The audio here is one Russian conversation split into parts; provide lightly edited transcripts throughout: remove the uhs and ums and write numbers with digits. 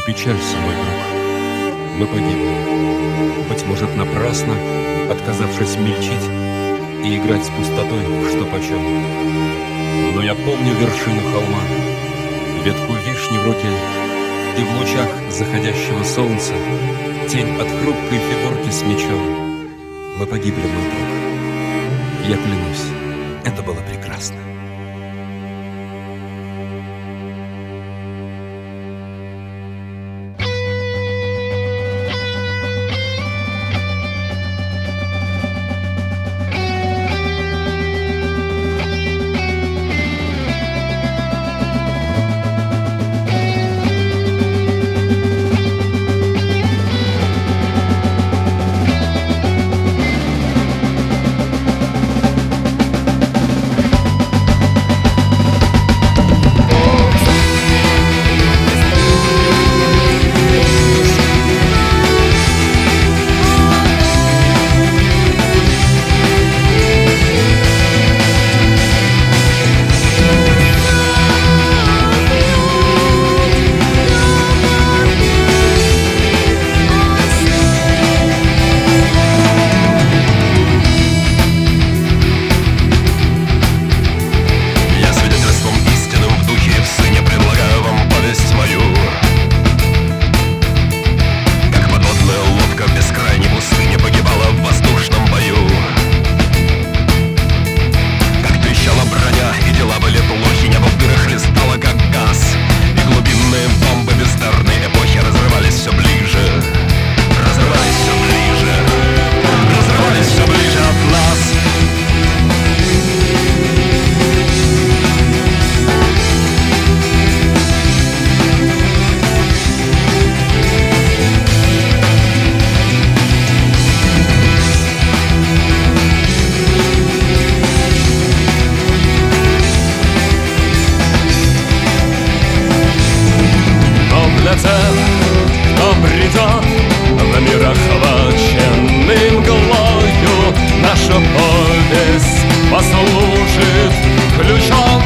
печалься, мой друг, мы погибли. Быть может, напрасно, отказавшись мельчить и играть с пустотой, что почем. Но я помню вершину холма, ветку вишни в руке, и в лучах заходящего солнца тень от хрупкой фигурки с мечом. Мы погибли, мой друг. Я клянусь, это было прекрасно. послужит ключом,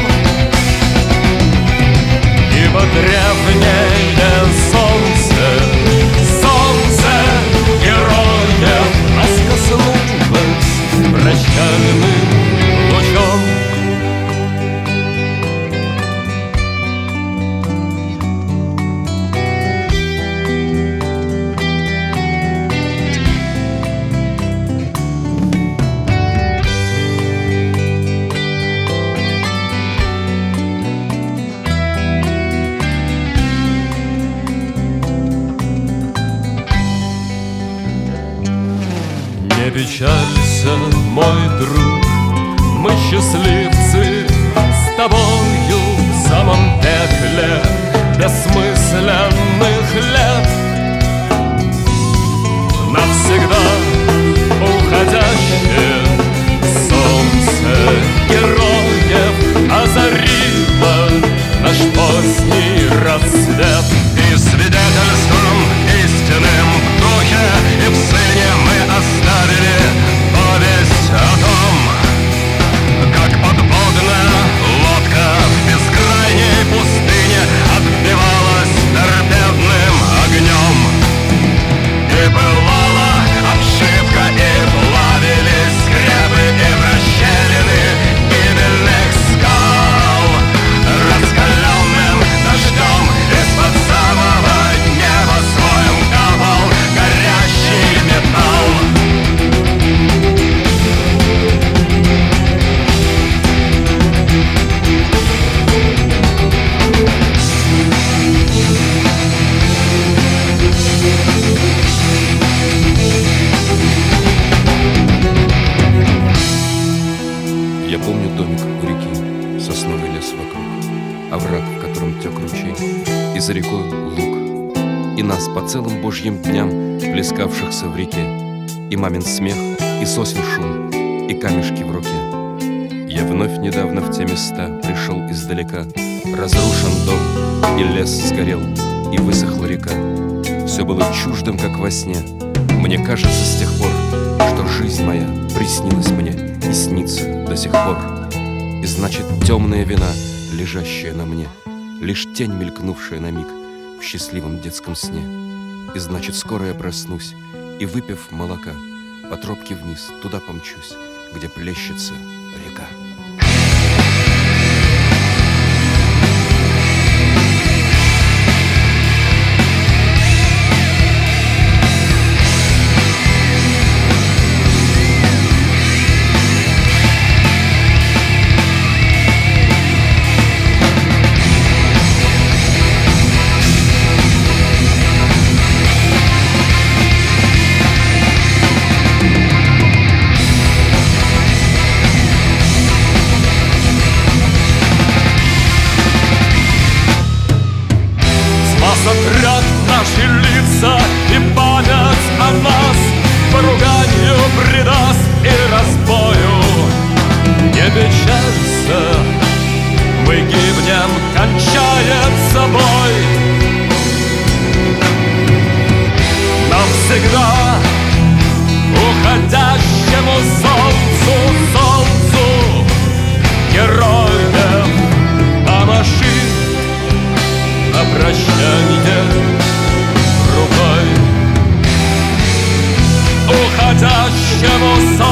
ибо древнее солнце, солнце героев нас коснулось прощальным лучом. Не печалься, мой друг, мы счастливцы с тобою в самом пекле бессмысленных лет. Навсегда уходящее солнце героев озарило наш поздний рассвет. И свидетельством истинным в духе и в сыне мы оставили повесть о том, как подводная лодка в бескрайней пустыне отбивалась торпедным огнем. И пылала обшивка, и плавились скрепы и расщелины гибельных скал. Раскаленным дождем из-под самого неба своим капал горящий металл. Я помню домик у реки, сосновый лес вокруг, овраг, в котором тек ручей, и за рекой луг, и нас по целым божьим дням, плескавшихся в реке, и мамин смех, и сосен шум, и камешки в руке. Я вновь недавно в те места пришел издалека. Разрушен дом, и лес сгорел, и высохла река. Все было чуждым, как во сне. Мне кажется с тех пор, что жизнь моя приснилась мне и снится до сих пор. И значит, темная вина, лежащая на мне, лишь тень, мелькнувшая на миг, в счастливом детском сне. И значит, скоро я проснусь, и, выпив молока, по тропке вниз туда помчусь, где плещется река. Сотрят наши лица и память о нас поруганию предаст и разбою. Не печалься, мы гибнем, кончает собой. Навсегда уходящему солнцу героев помаши на прощанье рукой. Уходящему солнцу